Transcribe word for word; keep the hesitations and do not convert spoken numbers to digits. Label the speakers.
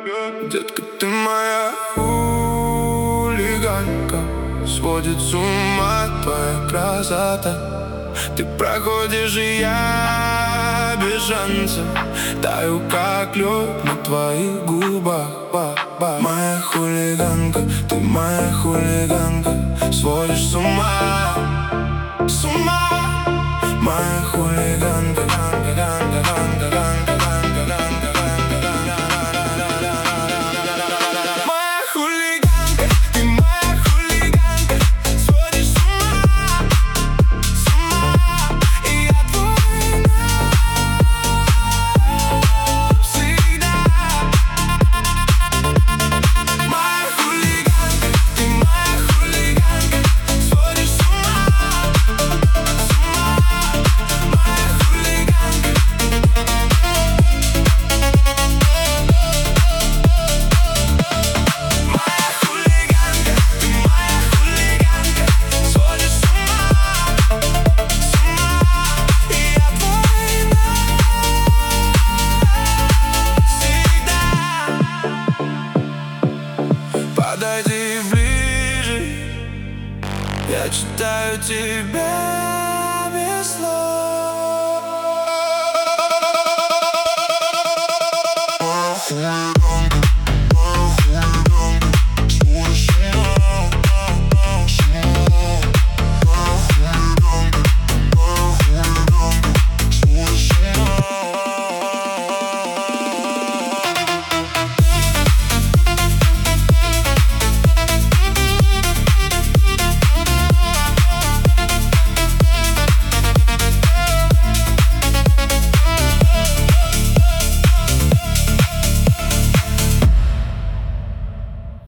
Speaker 1: Детка, ты моя хулиганка, сводит с ума твоя красота. Ты проходишь, и я без шансов таю, как лед на твоих губах. Моя хулиганка, ты моя хулиганка, сводишь с ума, с ума. Моя хулиганка, ганга, ганга, ганга, ганга. Подойди ближе, я читаю тебя без слов.